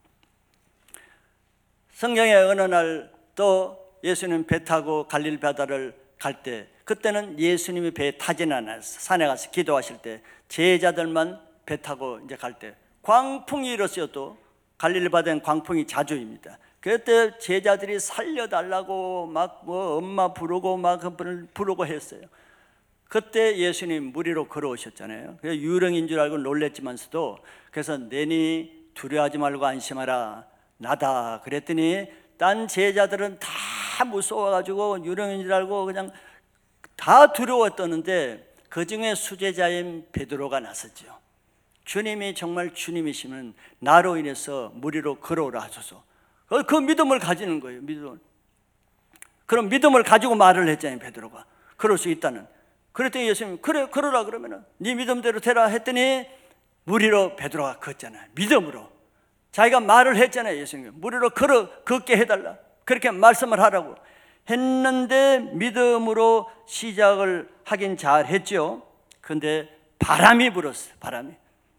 성경에 어느 날 또 예수님 배 타고 갈릴리 바다를 갈 때, 그때는 예수님이 배에 타지는 않았어요. 산에 가서 기도하실 때 제자들만 배 타고 이제 갈 때 광풍이 일었어요. 또 갈릴리 바다엔 광풍이 자주입니다. 그때 제자들이 살려달라고 막 뭐 엄마 부르고 막 부르고 했어요. 그때 예수님 물 위로 걸어오셨잖아요. 그래서 유령인 줄 알고 놀랬지만서도, 그래서 내니 두려워하지 말고 안심하라, 나다 그랬더니 딴 제자들은 다 무서워가지고 유령인 줄 알고 그냥 다 두려웠었는데, 그 중에 수제자인 베드로가 나섰죠. 주님이 정말 주님이시면 나로 인해서 물 위로 걸어오라 하소서. 그 믿음을 가지는 거예요. 믿음. 그럼 믿음을 가지고 말을 했잖아요. 베드로가 그럴 수 있다는. 그랬더니 예수님 그래 걸어라 그러면은 네 믿음대로 되라 했더니 물 위로 베드로가 걷잖아요. 믿음으로 자기가 말을 했잖아요. 예수님 물 위로 걸어 걷게 해달라, 그렇게 말씀을 하라고 했는데 믿음으로 시작을 하긴 잘했죠. 그런데 바람이 불었어요. 바람이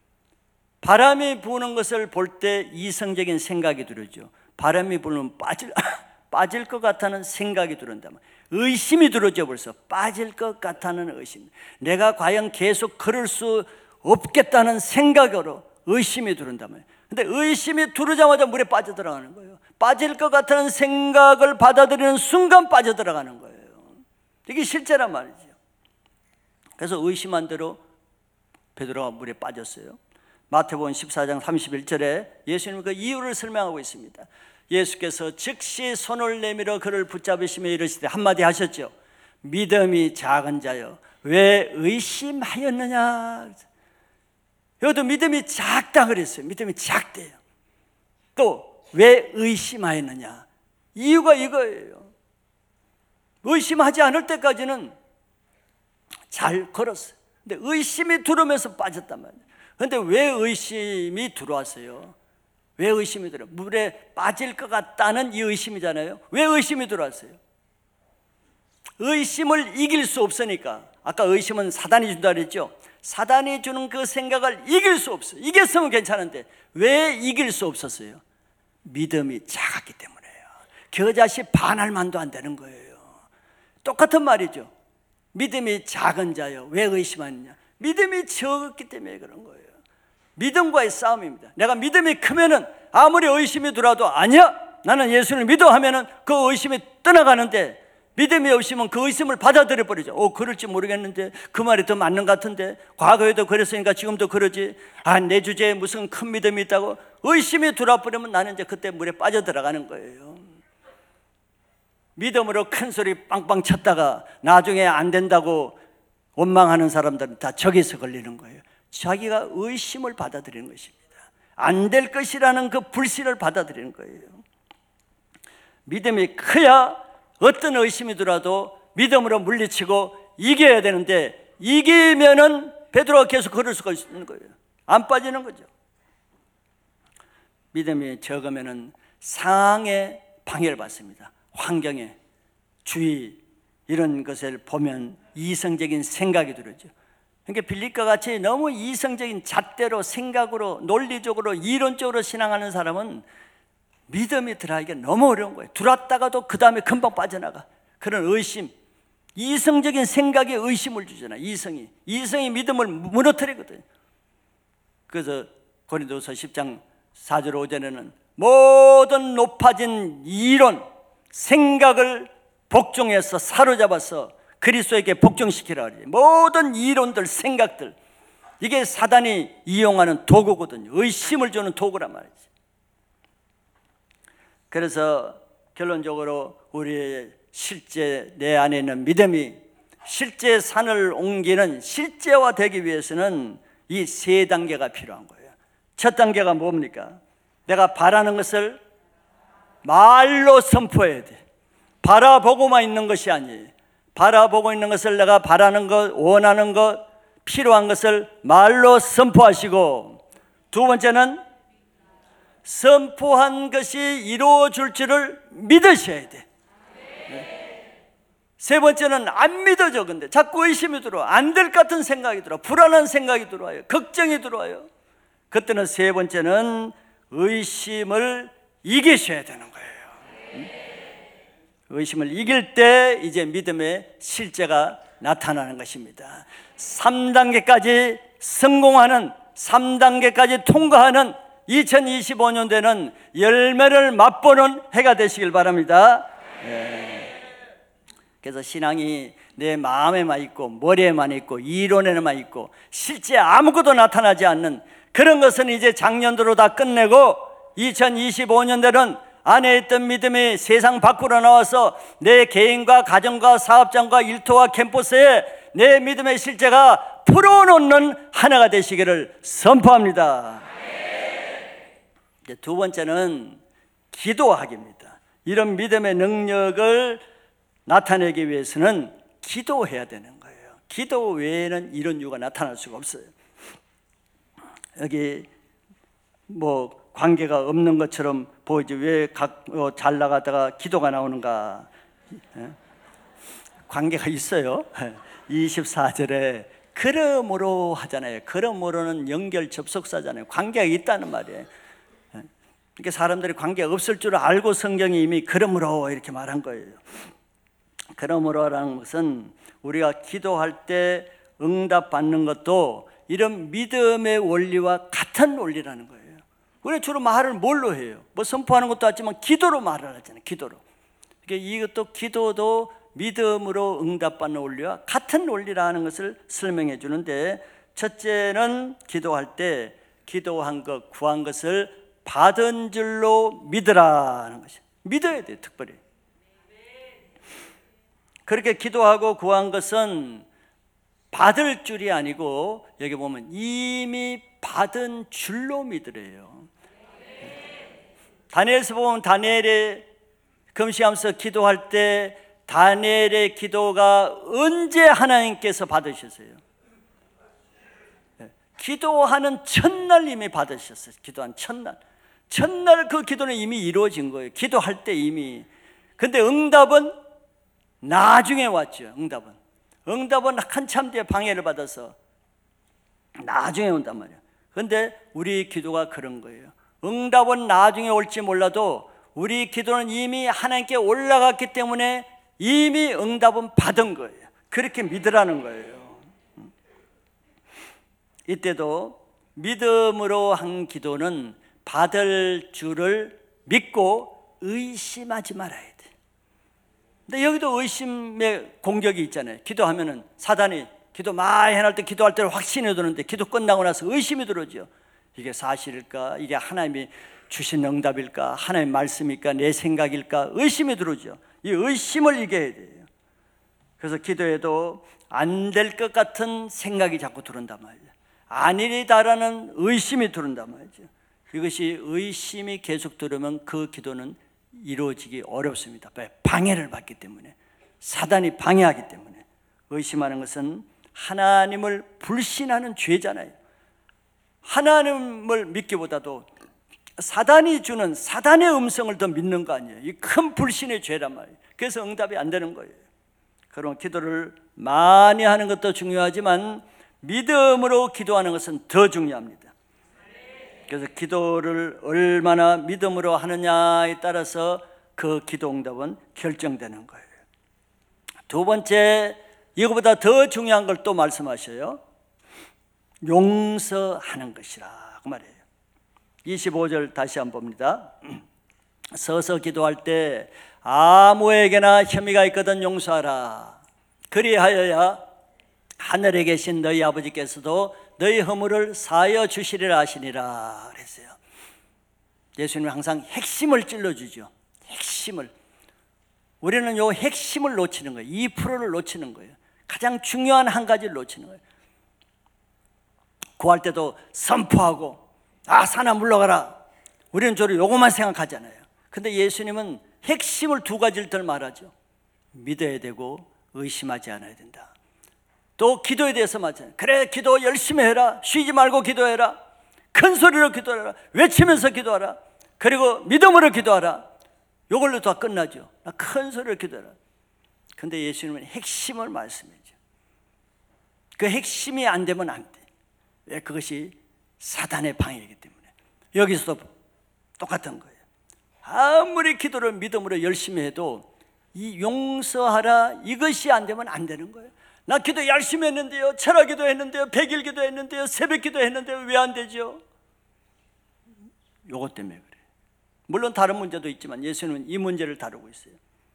바람이 부는 것을 볼 때 이성적인 생각이 들어죠. 바람이 불면 빠질 빠질 것 같다는 생각이 들어온다. 의심이 들어죠. 벌써 빠질 것 같다는 의심. 내가 과연 계속 걸을 수 없겠다는 생각으로 의심이 들어온다면, 근데 의심이 들어오자마자 물에 빠져들어가는 거예요. 빠질 것 같다는 생각을 받아들이는 순간 빠져들어가는 거예요. 이게 실제란 말이죠. 그래서 의심한 대로 베드로가 물에 빠졌어요. 마태복음 십사 장 삼십일 절에 예수님은 그 이유를 설명하고 있습니다. 예수께서 즉시 손을 내밀어 그를 붙잡으시며 이르시되 한마디 하셨죠. 믿음이 작은 자여 왜 의심하였느냐. 여기도 믿음이 작다 그랬어요. 믿음이 작대요. 또 왜 의심하였느냐, 이유가 이거예요. 의심하지 않을 때까지는 잘 걸었어요. 근데 의심이 들어오면서 빠졌단 말이에요. 그런데 왜 의심이 들어왔어요? 왜 의심이 들어? 물에 빠질 것 같다는 이 의심이잖아요. 왜 의심이 들어왔어요? 의심을 이길 수 없으니까. 아까 의심은 사단이 준다 그랬죠. 사단이 주는 그 생각을 이길 수 없어요. 이겼으면 괜찮은데 왜 이길 수 없었어요? 믿음이 작았기 때문이에요. 겨자씨 반할 만도 안 되는 거예요. 똑같은 말이죠. 믿음이 작은 자요 왜 의심하느냐. 믿음이 적었기 때문에 그런 거예요. 믿음과의 싸움입니다. 내가 믿음이 크면은 아무리 의심이 들어도 아니야 나는 예수를 믿어 하면은 그 의심이 떠나가는데, 믿음이 없으면 그 의심을 받아들여 버리죠. 어 그럴지 모르겠는데 그 말이 더 맞는 것 같은데 과거에도 그랬으니까 지금도 그러지. 아 내 주제에 무슨 큰 믿음이 있다고 의심이 들어와 버리면 나는 이제 그때 물에 빠져들어가는 거예요. 믿음으로 큰 소리 빵빵 쳤다가 나중에 안 된다고 원망하는 사람들은 다 저기서 걸리는 거예요. 자기가 의심을 받아들이는 것입니다. 안 될 것이라는 그 불신을 받아들이는 거예요. 믿음이 커야 어떤 의심이 들어도 믿음으로 물리치고 이겨야 되는데, 이기면은 베드로가 계속 걸을 수가 있는 거예요. 안 빠지는 거죠. 믿음이 적으면은 상황에 방해를 받습니다. 환경에, 주의 이런 것을 보면 이성적인 생각이 들어죠. 그러니까 빌립과 같이 너무 이성적인 잣대로 생각으로 논리적으로 이론적으로 신앙하는 사람은 믿음이 들어가기가 너무 어려운 거예요. 들어왔다가도 그 다음에 금방 빠져나가. 그런 의심, 이성적인 생각에 의심을 주잖아요. 이성이 이성이 믿음을 무너뜨리거든요. 그래서 고린도서 십 장 사 절 오 절에는 모든 높아진 이론, 생각을 복종해서 사로잡아서 그리스도에게 복종시키라 그래요. 모든 이론들, 생각들, 이게 사단이 이용하는 도구거든요. 의심을 주는 도구란 말이지. 그래서 결론적으로 우리의 실제 내 안에 있는 믿음이 실제 산을 옮기는 실제화되기 위해서는 이 세 단계가 필요한 거예요. 첫 단계가 뭡니까? 내가 바라는 것을 말로 선포해야 돼. 바라보고만 있는 것이 아니에요. 바라보고 있는 것을 내가 바라는 것, 원하는 것, 필요한 것을 말로 선포하시고, 두 번째는 선포한 것이 이루어질 줄을 믿으셔야 돼. 네. 세 번째는 안 믿어져. 근데 자꾸 의심이 들어와. 안 될 것 같은 생각이 들어와. 불안한 생각이 들어와요. 걱정이 들어와요. 그때는 세 번째는 의심을 이기셔야 되는 거예요. 의심을 이길 때 이제 믿음의 실제가 나타나는 것입니다. 삼 단계까지 성공하는, 삼 단계까지 통과하는 이천이십오 년도에는 열매를 맛보는 해가 되시길 바랍니다. 예. 그래서 신앙이 내 마음에만 있고 머리에만 있고 이론에만 있고 실제 아무것도 나타나지 않는 그런 것은 이제 작년도로 다 끝내고 이천이십오 년도는 안에 있던 믿음이 세상 밖으로 나와서 내 개인과 가정과 사업장과 일터와 캠퍼스에 내 믿음의 실제가 풀어놓는 하나가 되시기를 선포합니다. 이제 두 번째는 기도하기입니다. 이런 믿음의 능력을 나타내기 위해서는 기도해야 되는 거예요. 기도 외에는 이런 이유가 나타날 수가 없어요. 여기 뭐 관계가 없는 것처럼 보이지 왜 잘 나가다가 기도가 나오는가? 관계가 있어요. 이십사 절에 그러므로 하잖아요. 그러므로는 연결 접속사잖아요. 관계가 있다는 말이에요. 이렇게 사람들이 관계가 없을 줄 알고 성경이 이미 그러므로 이렇게 말한 거예요. 그러므로라는 것은 우리가 기도할 때 응답받는 것도 이런 믿음의 원리와 같은 원리라는 거예요. 우리가 주로 말을 뭘로 해요? 뭐 선포하는 것도 하지만 기도로 말을 하잖아요. 기도로. 그러니까 이것도 기도도 믿음으로 응답받는 원리와 같은 원리라는 것을 설명해 주는데, 첫째는 기도할 때 기도한 것, 구한 것을 받은 줄로 믿으라는 것이. 믿어야 돼요. 특별히. 그렇게 기도하고 구한 것은 받을 줄이 아니고 여기 보면 이미 받은 줄로 믿으래요. 다니엘서 보면 다니엘의 금식하면서 기도할 때 다니엘의 기도가 언제 하나님께서 받으셨어요? 기도하는 첫날 이미 받으셨어요. 기도한 첫날. 첫날 그 기도는 이미 이루어진 거예요. 기도할 때 이미. 근데 응답은 나중에 왔죠. 응답은. 응답은 한참 뒤에 방해를 받아서 나중에 온단 말이에요. 근데 우리 기도가 그런 거예요. 응답은 나중에 올지 몰라도 우리 기도는 이미 하나님께 올라갔기 때문에 이미 응답은 받은 거예요. 그렇게 믿으라는 거예요. 이때도 믿음으로 한 기도는 받을 줄을 믿고 의심하지 말아야 돼. 근데 여기도 의심의 공격이 있잖아요. 기도하면은 사단이 기도 많이 해놓을 때 기도할 때는 확신이 드는데 기도 끝나고 나서 의심이 들어오죠. 이게 사실일까? 이게 하나님이 주신 응답일까? 하나님의 말씀일까? 내 생각일까? 의심이 들어오죠. 이 의심을 이겨야 돼요. 그래서 기도해도 안 될 것 같은 생각이 자꾸 들어온단 말이죠. 아니리다라는 의심이 들어온단 말이죠. 이것이 의심이 계속 들으면 그 기도는 이루어지기 어렵습니다. 방해를 받기 때문에, 사단이 방해하기 때문에. 의심하는 것은 하나님을 불신하는 죄잖아요. 하나님을 믿기보다도 사단이 주는 사단의 음성을 더 믿는 거 아니에요. 이 큰 불신의 죄란 말이에요. 그래서 응답이 안 되는 거예요. 그럼 기도를 많이 하는 것도 중요하지만 믿음으로 기도하는 것은 더 중요합니다. 그래서 기도를 얼마나 믿음으로 하느냐에 따라서 그 기도 응답은 결정되는 거예요. 두 번째, 이거보다 더 중요한 걸 또 말씀하셔요. 용서하는 것이라 그 말이에요. 이십오 절 다시 한번 봅니다. 서서 기도할 때 아무에게나 혐의가 있거든 용서하라. 그리하여야 하늘에 계신 너희 아버지께서도 너희 허물을 사하여 주시리라 하시니라 그랬어요. 예수님은 항상 핵심을 찔러주죠. 핵심을. 우리는 요 핵심을 놓치는 거예요. 이 퍼센트를 놓치는 거예요. 가장 중요한 한 가지를 놓치는 거예요. 구할 때도 선포하고 아 산아 물러가라. 우리는 주로 요것만 생각하잖아요. 근데 예수님은 핵심을 두 가지를 더 말하죠. 믿어야 되고 의심하지 않아야 된다. 또 기도에 대해서 말하잖아요. 그래 기도 열심히 해라. 쉬지 말고 기도해라. 큰 소리로 기도하라. 외치면서 기도하라. 그리고 믿음으로 기도하라. 이걸로 다 끝나죠. 큰 소리로 기도하라. 근데 예수님은 핵심을 말씀해줘. 그 핵심이 안 되면 안 돼. 왜? 그것이 사단의 방해이기 때문에. 여기서도 똑같은 거예요. 아무리 기도를 믿음으로 열심히 해도 이 용서하라 이것이 안 되면 안 되는 거예요. 나 기도 열심히 했는데요, 철학 기도 했는데요, 백일 기도 했는데요, 새벽 기도 했는데요, 왜 안 되죠? 요것 때문에 그래요. 물론 다른 문제도 있지만 예수님은 이 문제를 다루고 있어요.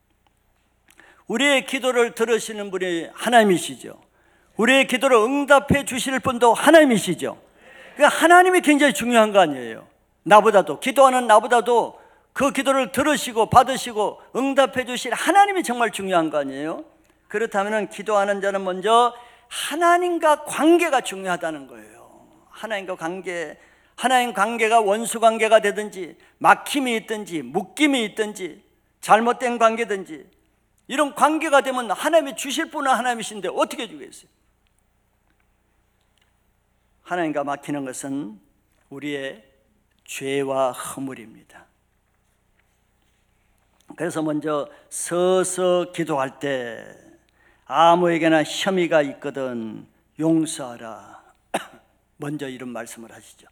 우리의 기도를 들으시는 분이 하나님이시죠. 우리의 기도를 응답해 주실 분도 하나님이시죠. 그러니까 하나님이 굉장히 중요한 거 아니에요. 나보다도, 기도하는 나보다도 그 기도를 들으시고 받으시고 응답해 주실 하나님이 정말 중요한 거 아니에요. 그렇다면 기도하는 자는 먼저 하나님과 관계가 중요하다는 거예요. 하나님과 관계, 하나님 관계가 원수 관계가 되든지 막힘이 있든지 묶임이 있든지 잘못된 관계든지 이런 관계가 되면 하나님이 주실 분은 하나님이신데 어떻게 주겠어요? 하나님과 막히는 것은 우리의 죄와 허물입니다. 그래서 먼저 서서 기도할 때 아무에게나 혐의가 있거든 용서하라. 먼저 이런 말씀을 하시죠.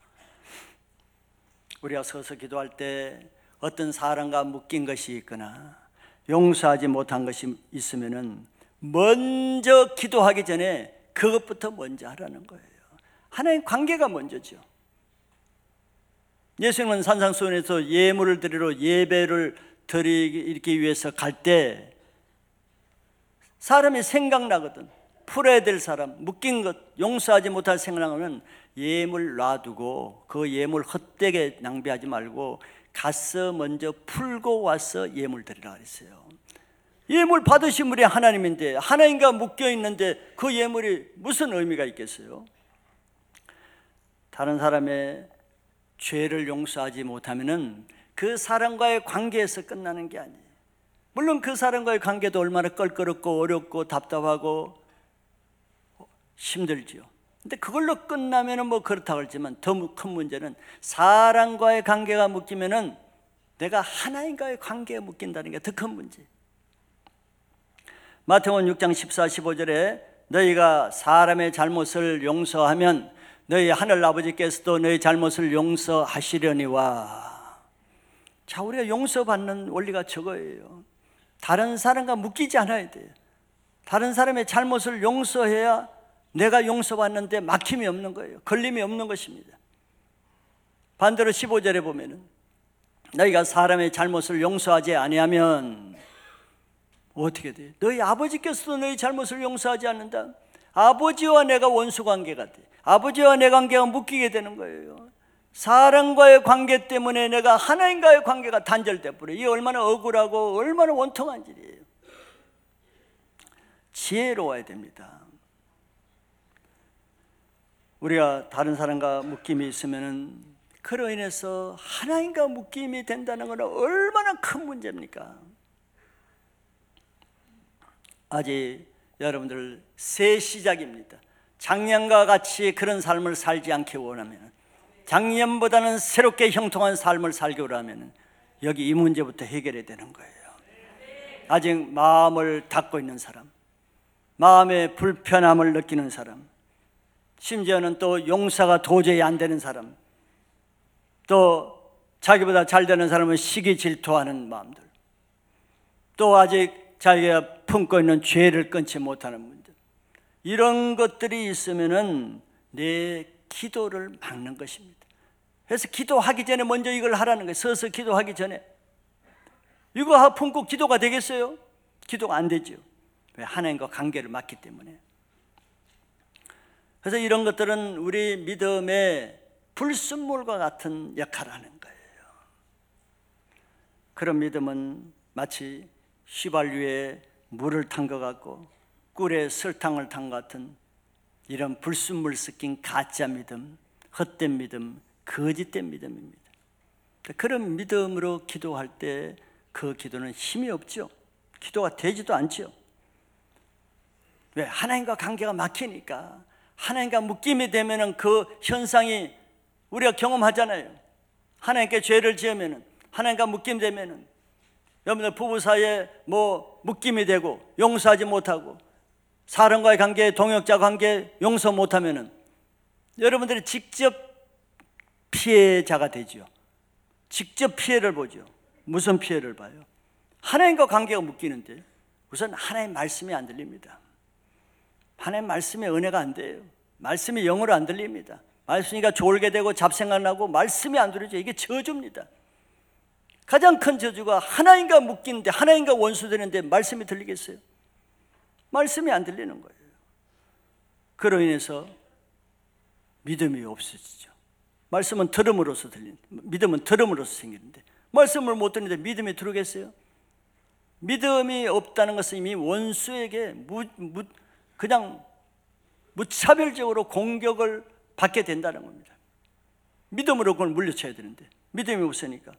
우리가 서서 기도할 때 어떤 사람과 묶인 것이 있거나 용서하지 못한 것이 있으면은 먼저 기도하기 전에 그것부터 먼저 하라는 거예요. 하나님 관계가 먼저죠. 예수님은 산상수훈에서 예물을 드리러 예배를 드리기 위해서 갈 때 사람이 생각나거든. 풀어야 될 사람, 묶인 것, 용서하지 못할 생각나면 예물 놔두고 그 예물 헛되게 낭비하지 말고 가서 먼저 풀고 와서 예물 드리라 그랬어요. 예물 받으신 분이 하나님인데 하나님과 묶여 있는데 그 예물이 무슨 의미가 있겠어요? 다른 사람의 죄를 용서하지 못하면은 그 사람과의 관계에서 끝나는 게 아니에요. 물론 그 사람과의 관계도 얼마나 껄끄럽고 어렵고 답답하고 힘들지요. 근데 그걸로 끝나면은 뭐 그렇다고 하지만 더 큰 문제는 사람과의 관계가 묶이면은 내가 하나님과의 관계에 묶인다는 게 더 큰 문제. 마태복음 육 장 십사, 십오 절에 너희가 사람의 잘못을 용서하면 너희 하늘 아버지께서도 너희 잘못을 용서하시려니와. 자, 우리가 용서받는 원리가 저거예요. 다른 사람과 묶이지 않아야 돼요. 다른 사람의 잘못을 용서해야 내가 용서받는데 막힘이 없는 거예요. 걸림이 없는 것입니다. 반대로 십오 절에 보면은 너희가 사람의 잘못을 용서하지 아니하면 어떻게 돼요? 너희 아버지께서도 너희 잘못을 용서하지 않는다. 아버지와 내가 원수 관계가 돼. 아버지와 내 관계가 묶이게 되는 거예요. 사람과의 관계 때문에 내가 하나님과의 관계가 단절돼 버려요. 이게 얼마나 억울하고 얼마나 원통한 일이에요. 지혜로워야 됩니다. 우리가 다른 사람과 묶임이 있으면은 그로 인해서 하나님과 묶임이 된다는 것은 얼마나 큰 문제입니까? 아직 여러분들 새 시작입니다. 작년과 같이 그런 삶을 살지 않기 원하면, 작년보다는 새롭게 형통한 삶을 살기 원하면 여기 이 문제부터 해결해야 되는 거예요. 아직 마음을 닫고 있는 사람, 마음의 불편함을 느끼는 사람, 심지어는 또 용서가 도저히 안 되는 사람, 또 자기보다 잘 되는 사람은 시기 질투하는 마음들, 또 아직 자기가 품고 있는 죄를 끊지 못하는 문제, 이런 것들이 있으면은 내 기도를 막는 것입니다. 그래서 기도하기 전에 먼저 이걸 하라는 거예요. 서서 기도하기 전에 이거 품고 기도가 되겠어요? 기도가 안 되죠. 왜? 하나님과 관계를 맡기 때문에. 그래서 이런 것들은 우리 믿음의 불순물과 같은 역할을 하는 거예요. 그런 믿음은 마치 휘발유에 물을 탄 것 같고 꿀에 설탕을 탄 것 같은 이런 불순물 섞인 가짜 믿음, 헛된 믿음, 거짓된 믿음입니다. 그런 믿음으로 기도할 때 그 기도는 힘이 없죠. 기도가 되지도 않죠. 왜? 하나님과 관계가 막히니까. 하나님과 묶임이 되면은 그 현상이 우리가 경험하잖아요. 하나님께 죄를 지으면은, 하나님과 묶임되면은, 여러분들 부부 사이에 뭐 묶임이 되고 용서하지 못하고 사람과의 관계, 동역자 관계 용서 못하면은 여러분들이 직접 피해자가 되죠. 직접 피해를 보죠. 무슨 피해를 봐요? 하나님과 관계가 묶이는데 우선 하나님 말씀이 안 들립니다. 하나님 말씀의 은혜가 안 돼요. 말씀이 영으로 안 들립니다. 말씀이니까 졸게 되고 잡생각 나고 말씀이 안 들리죠. 이게 저주입니다. 가장 큰 저주가 하나님과 묶이는데, 하나님과 원수되는데 말씀이 들리겠어요? 말씀이 안 들리는 거예요. 그로 인해서 믿음이 없어지죠. 말씀은 들음으로써 들리는, 믿음은 들음으로써 생기는데 말씀을 못 듣는데 믿음이 들어오겠어요? 믿음이 없다는 것은 이미 원수에게 무, 무, 그냥 무차별적으로 공격을 받게 된다는 겁니다. 믿음으로 그걸 물리쳐야 되는데 믿음이 없으니까.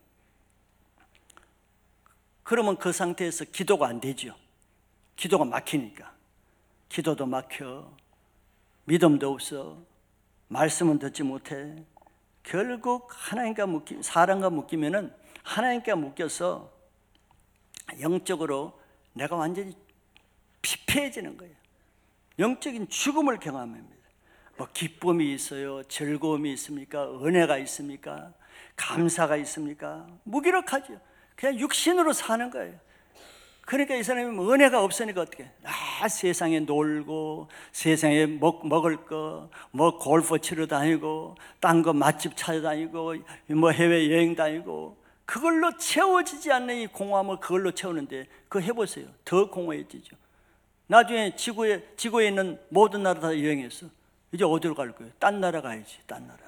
그러면 그 상태에서 기도가 안 되죠. 기도가 막히니까. 기도도 막혀, 믿음도 없어, 말씀은 듣지 못해. 결국 하나님과 묶이, 사람과 묶이면은 하나님과 묶여서 영적으로 내가 완전히 피폐해지는 거예요. 영적인 죽음을 경험합니다. 뭐 기쁨이 있어요? 즐거움이 있습니까? 은혜가 있습니까? 감사가 있습니까? 무기력하죠. 그냥 육신으로 사는 거예요. 그러니까 이 사람이 은혜가 없으니까 어떻게? 아, 세상에 놀고, 세상에 먹, 먹을 거, 뭐 골프 치러 다니고, 딴 거 맛집 찾아다니고, 뭐 해외여행 다니고, 그걸로 채워지지 않는 이 공허함을 그걸로 채우는데, 그거 해보세요. 더 공허해지죠. 나중에 지구에, 지구에 있는 모든 나라 다 여행했어. 이제 어디로 갈 거예요? 딴 나라 가야지, 딴 나라.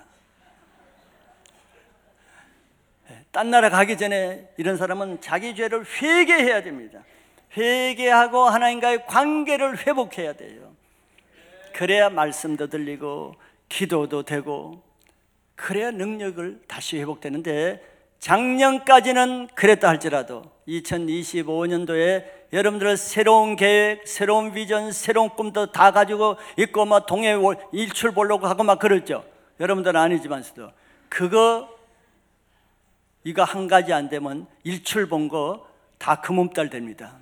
딴 나라 가기 전에 이런 사람은 자기 죄를 회개해야 됩니다. 회개하고 하나님과의 관계를 회복해야 돼요. 그래야 말씀도 들리고 기도도 되고, 그래야 능력을 다시 회복되는데, 작년까지는 그랬다 할지라도 이천이십오 년도에 여러분들 새로운 계획, 새로운 비전, 새로운 꿈도 다 가지고 있고 막 동해 일출 보려고 하고 막 그랬죠. 여러분들은 아니지만서도 그거 이거 한 가지 안 되면 일출 본 거 다 금음달 됩니다.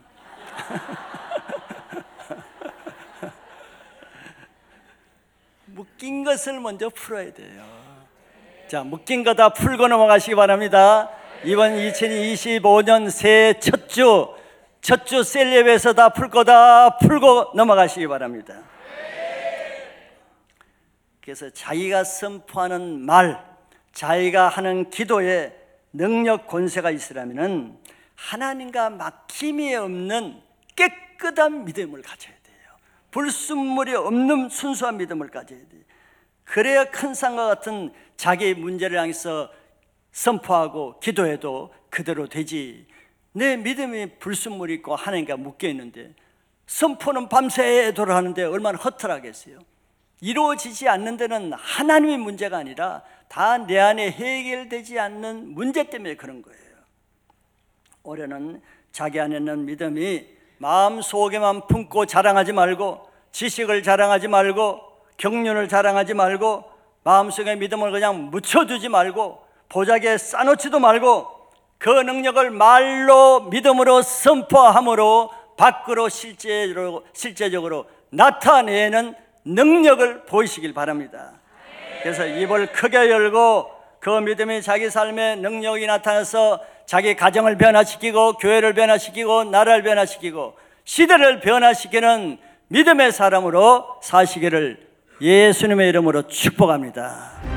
묶인 것을 먼저 풀어야 돼요. 자, 묶인 거 다 풀고 넘어가시기 바랍니다. 이번 이천이십오 년 새해 첫 주, 첫 주 셀 예배에서 다 풀 거 다 풀고 넘어가시기 바랍니다. 그래서 자기가 선포하는 말, 자기가 하는 기도에 능력 권세가 있으려면 하나님과 막힘이 없는 깨끗한 믿음을 가져야 돼요. 불순물이 없는 순수한 믿음을 가져야 돼요. 그래야 큰 산과 같은 자기의 문제를 향해서 선포하고 기도해도 그대로 되지. 내 믿음이 불순물이 있고 하나님과 묶여 있는데 선포는 밤새도록 하는데 얼마나 허탈하겠어요. 이루어지지 않는 데는 하나님의 문제가 아니라 다 내 안에 해결되지 않는 문제 때문에 그런 거예요. 올해는 자기 안에 있는 믿음이 마음속에만 품고 자랑하지 말고, 지식을 자랑하지 말고, 경륜을 자랑하지 말고, 마음속에 믿음을 그냥 묻혀두지 말고, 보자기에 싸놓지도 말고, 그 능력을 말로 믿음으로 선포함으로 밖으로 실제로, 실제적으로 나타내는 능력을 보이시길 바랍니다. 그래서 입을 크게 열고 그 믿음이 자기 삶의 능력이 나타나서 자기 가정을 변화시키고, 교회를 변화시키고, 나라를 변화시키고, 시대를 변화시키는 믿음의 사람으로 사시기를 예수님의 이름으로 축복합니다.